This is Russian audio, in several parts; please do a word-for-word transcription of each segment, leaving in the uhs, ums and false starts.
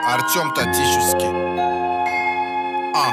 Артем Татищевский. А.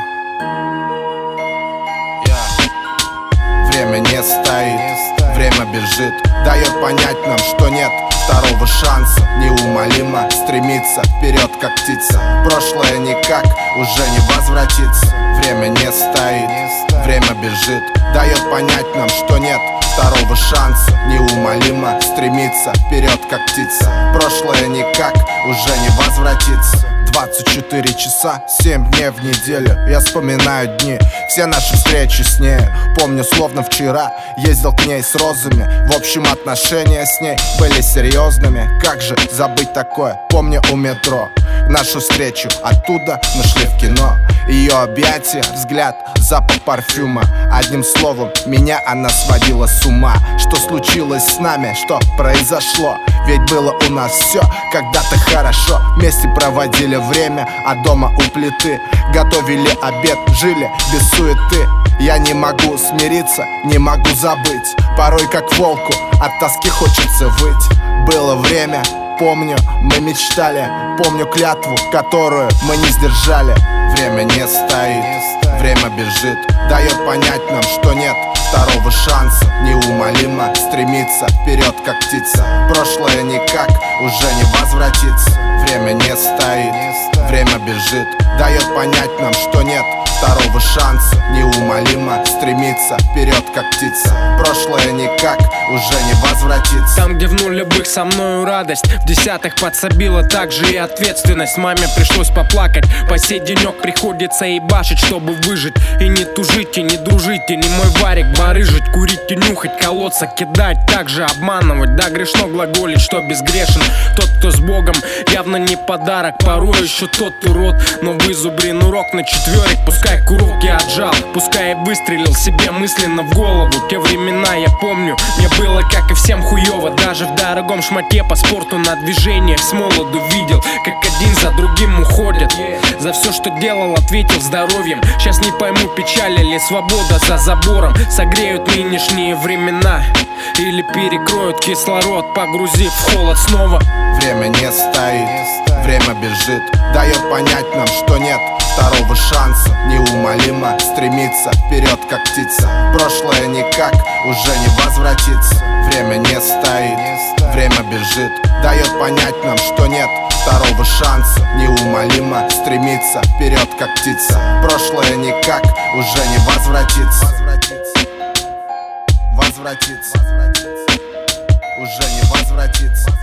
Я. Время не стоит, время бежит, дает понять нам, что нет второго шанса. Неумолимо стремится вперед, как птица. Прошлое никак уже не возвратится. Время не стоит, время бежит, дает понять нам, что нет второго шанса. Неумолимо стремится вперед, как птица. Прошлое никак уже не возвратится. Двадцать четыре часа, семь дней в неделю. Я вспоминаю дни, все наши встречи с ней. Помню, словно вчера ездил к ней с розами. В общем, отношения с ней были серьезными. Как же забыть такое? Помню у метро нашу встречу, оттуда мы шли в кино. Ее объятия, взгляд, запах парфюма. Одним словом, меня она сводила с ума. Что случилось с нами, что произошло? Ведь было у нас все когда-то хорошо. Вместе проводили время, а дома у плиты готовили обед, жили без суеты. Я не могу смириться, не могу забыть. Порой как волку от тоски хочется выть. Было время, помню, мы мечтали. Помню клятву, которую мы не сдержали. Время не стоит, время бежит, дает понять нам, что нет второго шанса. Неумолимо стремится вперед, как птица. Прошлое никак уже не возвратится. Время не стоит, время бежит, дает понять нам, что нет второго шанса. Неумолимо стремится вперед, как птица. Прошлое никак уже не возвратится. Там, где в нулевых со мною радость, в десятых подсобила также и ответственность. Маме пришлось поплакать, по сей денек приходится ебашить, чтобы выжить. И не тужить, и не дружить, и не мой варик барыжить, курить и нюхать, колоться, кидать, также обманывать. Да, грешно глаголить, что безгрешен тот, кто с Богом, явно не подарок. Порой еще тот урод, но вызубрен урок на четверик. Пускай курок я отжал, пускай я выстрелил себе мысленно в голову. Те времена я помню, мне было как и всем хуёво. Даже в дорогом шмате по спорту на движениях с молоду видел, как один за другим уходят. За все, что делал, ответил здоровьем. Сейчас не пойму, печаль или свобода за забором. Согреют нынешние времена или перекроют кислород, погрузив в холод снова. Время не стоит, время бежит, дает понять нам, что нет второго шанса. Неумолимо стремится вперед, как птица. Прошлое никак уже не возвратится. Время не стоит, время бежит, дает понять нам, что нет второго шанса. Неумолимо стремится вперед, как птица. Прошлое никак уже не возвратится. Возвратится, уже не возвратится.